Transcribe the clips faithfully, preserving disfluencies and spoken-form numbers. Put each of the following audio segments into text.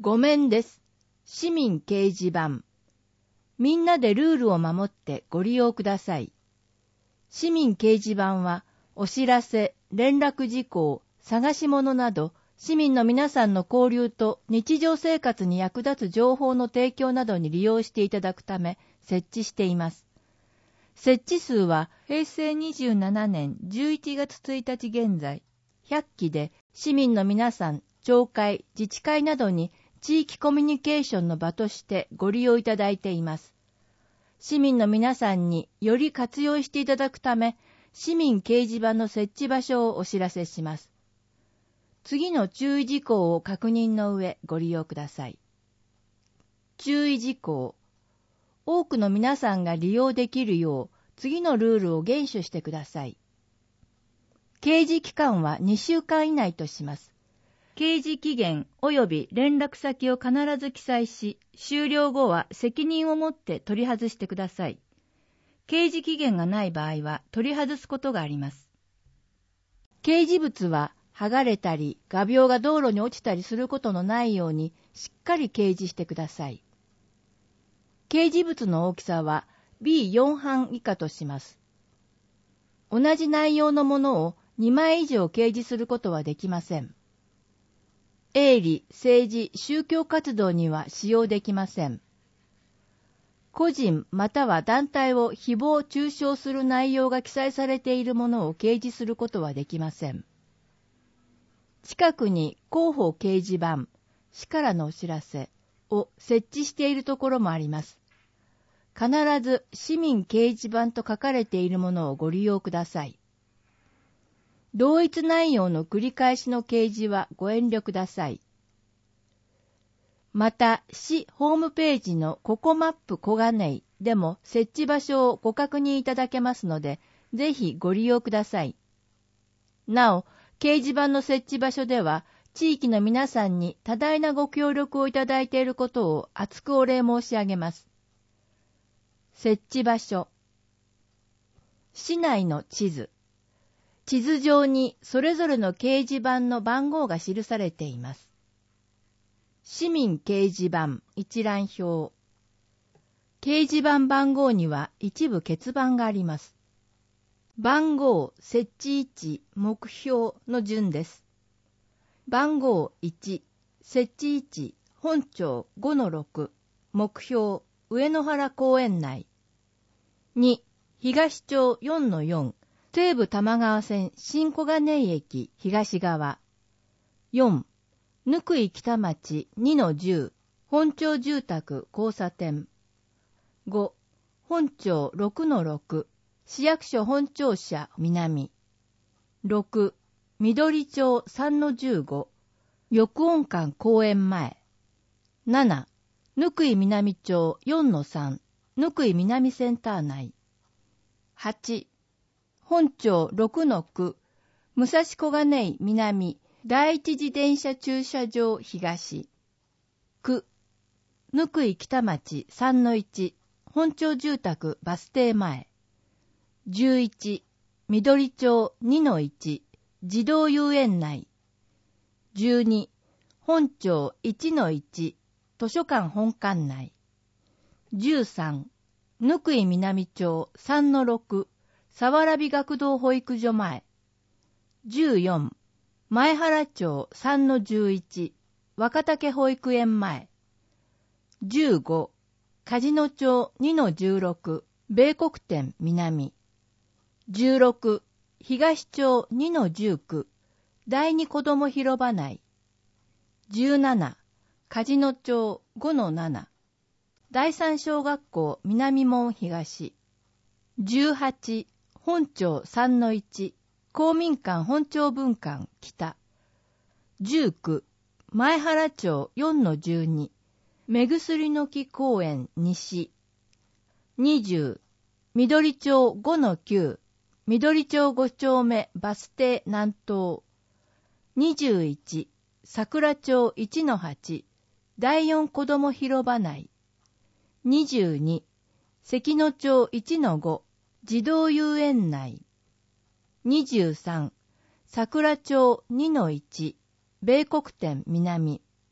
ごめんです。市民掲示板。みんなでルールを守ってご利用ください。市民掲示板は、お知らせ、連絡事項、探し物など、市民の皆さんの交流と日常生活に役立つ情報の提供などに利用していただくため設置しています。設置数はへいせいにじゅうななねんじゅういちがつついたち現在、ひゃっきで市民の皆さん、町会、自治会などに地域コミュニケーションの場としてご利用いただいています。市民の皆さんにより活用していただくため、市民掲示板の設置場所をお知らせします。次の注意事項を確認の上ご利用ください。注意事項。多くの皆さんが利用できるよう次のルールを厳守してください。掲示期間はにしゅうかん以内とします。掲示期限及び連絡先を必ず記載し、終了後は責任を持って取り外してください。掲示期限がない場合は取り外すことがあります。掲示物は剥がれたり、画鋲が道路に落ちたりすることのないようにしっかり掲示してください。掲示物の大きさは ビーよん 版以下とします。同じ内容のものをにまい以上掲示することはできません。営利、政治、宗教活動には使用できません。個人または団体を誹謗中傷する内容が記載されているものを掲示することはできません。近くに広報掲示板、市からのお知らせを設置しているところもあります。必ず市民掲示板と書かれているものをご利用ください。同一内容の繰り返しの掲示はご遠慮ください。また、市ホームページのココマップ小金井でも設置場所をご確認いただけますので、ぜひご利用ください。なお、掲示板の設置場所では、地域の皆さんに多大なご協力をいただいていることを厚くお礼申し上げます。設置場所。市内の地図。地図上にそれぞれの掲示板の番号が記されています。市民掲示板一覧表。掲示板番号には一部欠番があります。番号、設置位置、目標の順です。番号いち、設置位置、本町 ごのろく、目標、上野原公園内。に、東町 よんのよん、西武多摩川線新小金井駅東側。よん、貫井北町 にのじゅう、本町住宅交差点。ご、本町 ろくのろく、市役所本庁舎南。ろく、緑町 さんのじゅうご、翼音館公園前。なな、貫井南町 よんのさん、貫井南センター内。はち、本町 ろくのく、武蔵小金井南第一自転車駐車場東。きゅう、貫井北町 さんのいち、本町住宅バス停前。じゅういち、緑町 にのいち、児童遊園内。じゅうに、本町 いちのいち、図書館本館内。じゅうさん、貫井南町 さんのろく、佐原美学童保育所前。じゅうよん、前原町 さんのじゅういち、若竹保育園前。じゅうご、梶野町 にのじゅうろく、米国店南。じゅうろく、東町 にのじゅうきゅう、第二子ども広場内。じゅうなな、梶野町 ごのなな、第三小学校南門東。じゅうはち、本町 さんのいち、公民館本町分館北。じゅうきゅう、前原町 よんのじゅうに、目薬の木公園西。にじゅう、緑町 ごのきゅう、緑町ご丁目バス停南東。にじゅういち、桜町 いちのはち、第四子ども広場内。にじゅうに、関野町 いちのご、児童遊園内。にじゅうさん、桜町 にのいち、米国店南。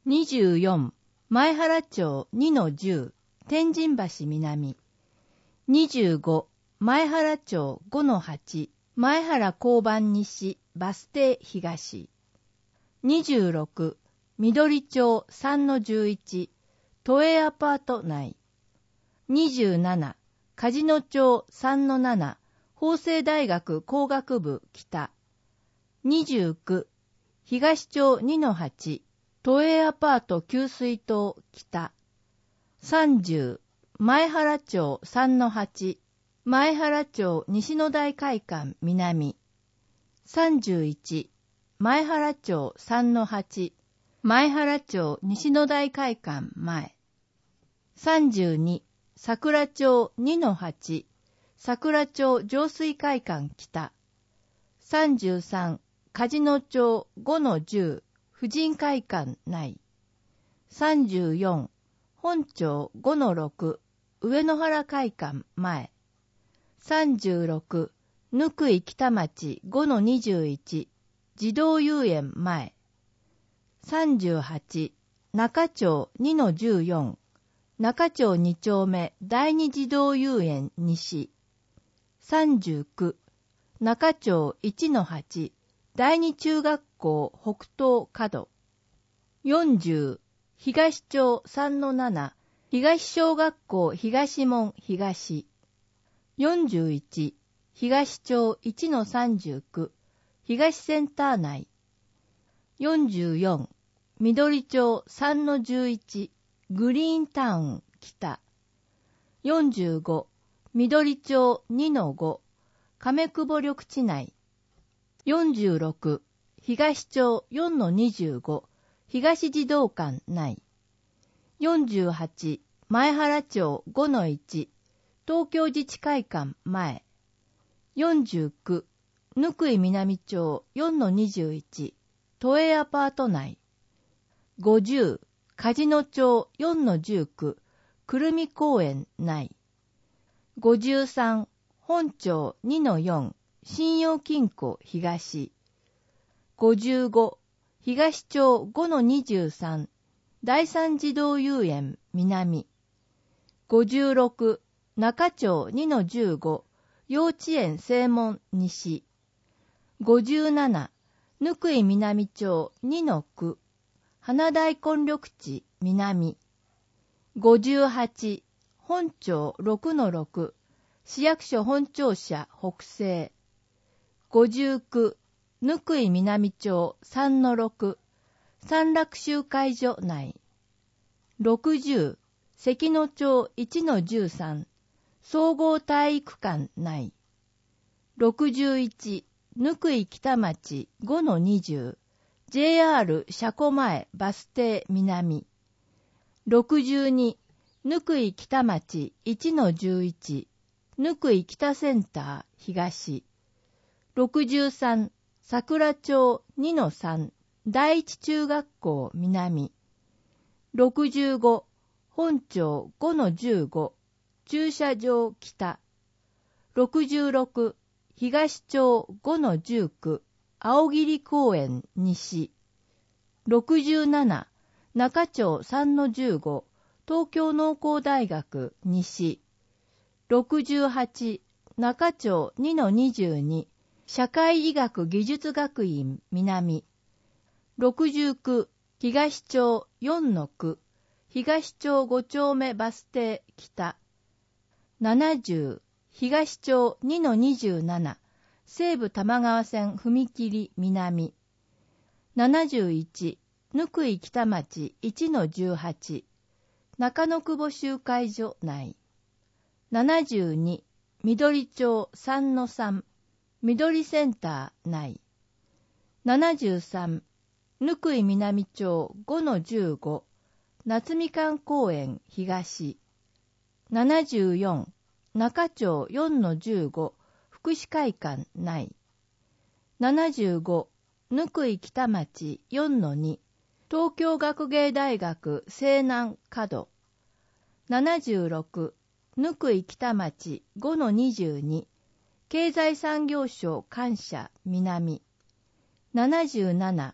にじゅうよん、前原町 にのじゅう、天神橋南。にじゅうご、前原町 ごのはち、前原交番西、バス停東。にじゅうろく、緑町 さんのじゅういち、都営アパート内。にじゅうなな、梶野町 さんのなな、法政大学工学部北。にじゅうきゅう、東町 にのはち、都営アパート給水塔北。さんじゅう、前原町 さんのはち、前原町西野台会館南。さんじゅういち、前原町 さんのはち、前原町西野台会館前。さんじゅうに、桜町 にのはち、桜町上水会館北。さんじゅうさん、梶野町 ごのじゅう、婦人会館内。さんじゅうよん、本町 ごのろく、上野原会館前。さんじゅうろく、ぬくい北町 ごのにじゅういち、児童遊園前。さんじゅうはち、中町 にのじゅうよん、中町に丁目第二児童遊園西。さんじゅうきゅう、中町 いちのはち、第二中学校北東角。よんじゅう、東町 さんのなな、東小学校東門東。よんじゅういち、東町 いちのさんじゅうきゅう、東センター内。よんじゅうよん、緑町 さんのじゅういち、グリーンタウン北。よんじゅうご、緑町 にのご、亀久保緑地内。よんじゅうろく、東町 よんのにじゅうご、東児童館内。よんじゅうはち、前原町 ごのいち、東京自治会館前。よんじゅうきゅう、ぬくい南町 よんのにじゅういち、都営アパート内。ごじゅう、梶野町 よんのじゅうきゅう、くるみ公園内。ごじゅうさん、本町 にのよん、信用金庫東。ごじゅうご、東町 ごのにじゅうさん、第三児童遊園南。ごじゅうろく、中町 にのじゅうご、幼稚園正門西。ごじゅうなな、ぬくい南町 にのきゅう、花大根緑地南。ごじゅうはち、本町 ろくのろく、市役所本庁舎北西。ごじゅうきゅう、ぬくい南町 さんのろく、三楽集会所内。ろくじゅう、関野町 いちのじゅうさん、総合体育館内。ろくじゅういち、ぬくい北町 ごのにじゅう、ジェイアール 車庫前バス停南。ろくじゅうに、ぬくい北町 いちのじゅういち、ぬくい北センター東。ろくじゅうさん、桜町 にのさん、第一中学校南。ろくじゅうご、本町 ごのじゅうご、駐車場北。ろくじゅうろく、東町 ごのじゅうきゅう、青桐公園西。ろくじゅうなな、中町 さんのじゅうご、東京農工大学西。ろくじゅうはち、中町 にのにじゅうに、社会医学技術学院南。ろくじゅうきゅう、東町 よんのきゅう、東町ご丁目バス停北。ななじゅう、東町 にのにじゅうなな、西武多摩川線踏切南。ななじゅういち、ぬくい北町 いちのじゅうはち、中野久保集会所内。ななじゅうに、緑町 さんのさん、緑センター内。ななじゅうさん、ぬくい南町 ごのじゅうご、夏みかん公園東。ななじゅうよん、中町 よんのじゅうご、福祉会館内。ななじゅうご、ぬくい北町 よんのに、東京学芸大学西南角。ななじゅうろく、ぬくい北町 ごのにじゅうに、経済産業省官舎南。ななじゅうなな、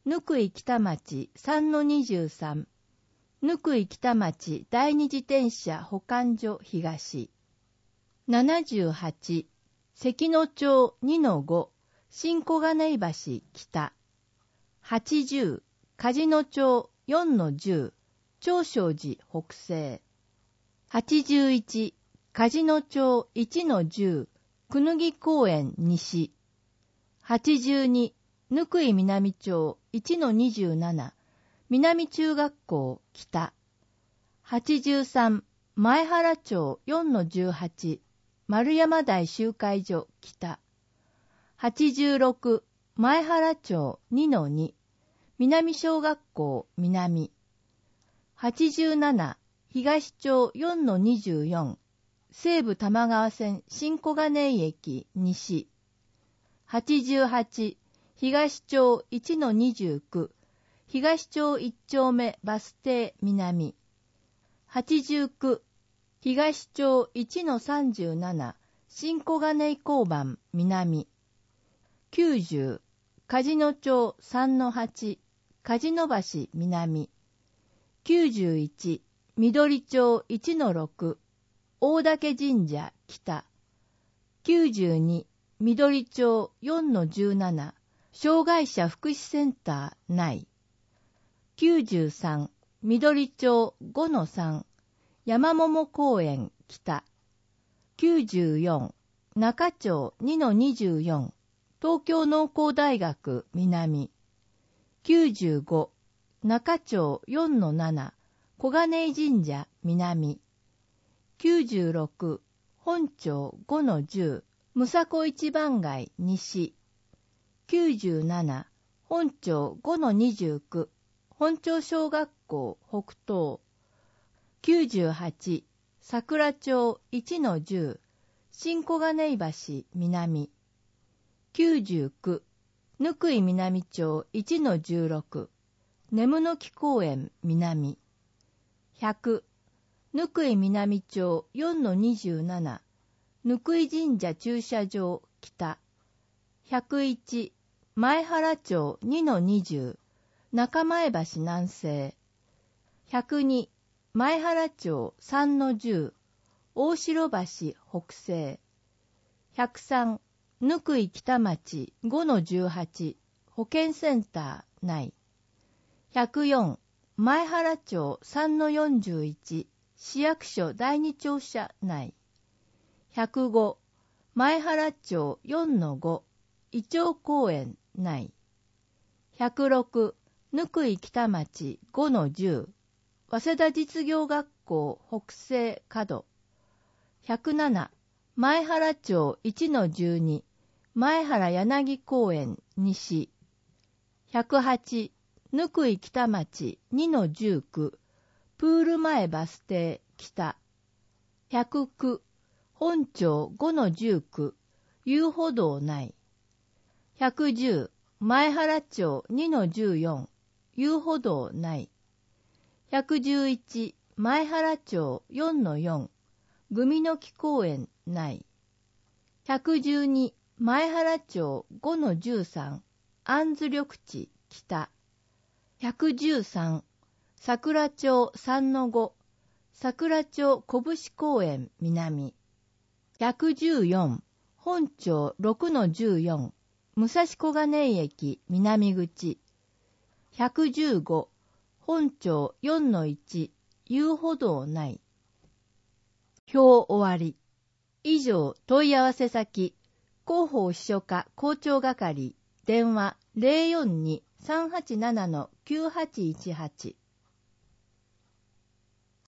ぬくい北町 さんのにじゅうさん、ぬくい北町第二自転車保管所東。ななじゅうはち、関野町 にのご、新小金井橋北。はちじゅう、梶野町 よんのじゅう、長勝寺北西。はちじゅういち、梶野町 いちのじゅう、くぬぎ公園西。はちじゅうに、ぬくい南町 いちのにじゅうなな、南中学校北。はちじゅうさん、前原町 よんのじゅうはち、丸山台集会所北。はちじゅうろく、前原町 にのに、南小学校南。はちじゅうなな、東町 よんのにじゅうよん、西武玉川線新小金井駅西。はちじゅうはち、東町 いちのにじゅうきゅう、東町いち丁目バス停南。はちじゅうきゅう、東町 いちのさんじゅうなな、新小金井交番南。きゅうじゅう、梶野町 さんのはち、梶野橋南。きゅうじゅういち、緑町 いちのろく、大岳神社北。きゅうじゅうに、緑町 よんのじゅうなな、障害者福祉センター内。きゅうじゅうさん、緑町 ごのさん、山桃公園北。きゅうじゅうよん、中町 にのにじゅうよん、東京農工大学南。きゅうじゅうご、中町 よんのなな、小金井神社南。きゅうじゅうろく、本町 ごのじゅう、むさこ一番街西。きゅうじゅうなな、本町 ごのにじゅうきゅう、本町小学校北東。きゅうじゅうはち、桜町 いちのじゅう、新小金井橋南。きゅうじゅうきゅう、ぬくい南町 いちのじゅうろく、眠の木公園南。ひゃく、ぬくい南町 よんのにじゅうなな、ぬくい神社駐車場北。ひゃくいち、前原町 にのにじゅう、中前橋南西。ひゃくに、前原町 さんのじゅう、大城橋北西。ひゃくさん、ぬくい北町 ごのじゅうはち、保健センター内。ひゃくよん、前原町 さんのよんじゅういち、市役所第二庁舎内。ひゃくご、前原町 よんのご、イチョウ公園内。ひゃくろく、ぬくい北町 ごのじゅう、早稲田実業学校北西角。ひゃくなな、前原町 いちのじゅうに、前原柳公園西。ひゃくはち、ぬくい北町 にのじゅうきゅう、プール前バス停北。ひゃくきゅう、本町 ごのじゅうきゅう、遊歩道内。ひゃくじゅう、前原町 にのじゅうよん、遊歩道内。ひゃくじゅういち、前原町 よんのよん、グミの木公園内。ひゃくじゅうに、前原町 ごのじゅうさん、安津緑地北。ひゃくじゅうさん、桜町 さんのご、桜町小節公園南。ひゃくじゅうよん、本町 ろくのじゅうよん、武蔵小金井駅南口。ひゃくじゅうご、本町 よんのいち、遊歩道内。表終わり。以上、問い合わせ先、広報秘書課校長係、電話 ゼロよんに さんはちななのきゅうはちいちはち。